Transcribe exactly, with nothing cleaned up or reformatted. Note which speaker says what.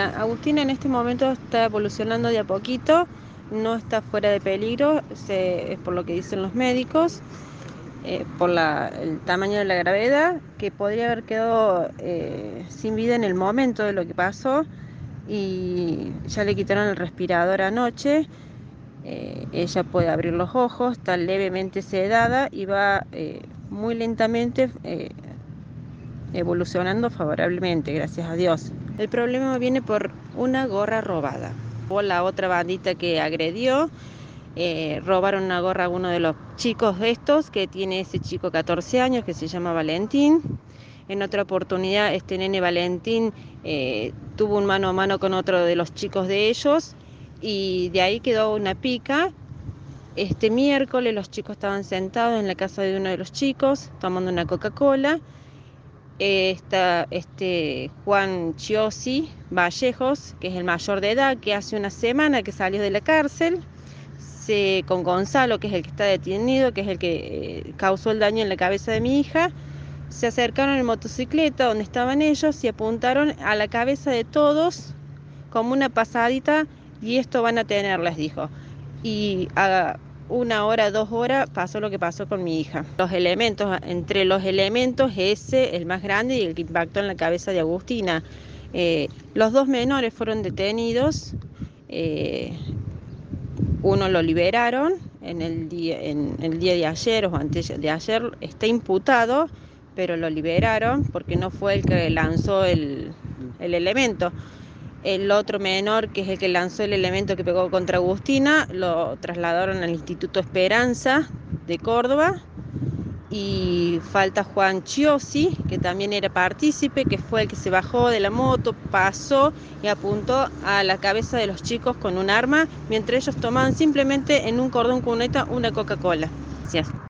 Speaker 1: Mira, Agustina en este momento está evolucionando de a poquito, no está fuera de peligro, se- es por lo que dicen los médicos, eh, por la- el tamaño de la gravedad, que podría haber quedado eh, sin vida en el momento de lo que pasó y ya le quitaron el respirador anoche. Eh, ella puede abrir los ojos, está levemente sedada y va eh, muy lentamente eh, evolucionando favorablemente, gracias a Dios. El problema viene por una gorra robada. O la otra bandita que agredió, eh, robaron una gorra a uno de los chicos de estos, que tiene ese chico catorce años, que se llama Valentín. En otra oportunidad, este nene Valentín eh, tuvo un mano a mano con otro de los chicos de ellos y de ahí quedó una pica. Este miércoles los chicos estaban sentados en la casa de uno de los chicos tomando una Coca-Cola. Eh, está este Juan Chiosi Vallejos, que es el mayor de edad, que hace una semana que salió de la cárcel, se, con Gonzalo, que es el que está detenido, que es el que eh, causó el daño en la cabeza de mi hija. Se acercaron en motocicleta donde estaban ellos y apuntaron a la cabeza de todos como una pasadita, y esto van a tener, les dijo. Y a una hora, dos horas, pasó lo que pasó con mi hija. Los elementos, entre los elementos, ese, el más grande y el que impactó en la cabeza de Agustina. Eh, los dos menores fueron detenidos. eh, Uno lo liberaron en el día, en el día de ayer o antes de ayer, está imputado, pero lo liberaron porque no fue el que lanzó el, el elemento. El otro menor, que es el que lanzó el elemento que pegó contra Agustina, lo trasladaron al Instituto Esperanza de Córdoba. Y falta Juan Chiosi, que también era partícipe, que fue el que se bajó de la moto, pasó y apuntó a la cabeza de los chicos con un arma, mientras ellos tomaban simplemente en un cordón cuneta una Coca-Cola. Gracias.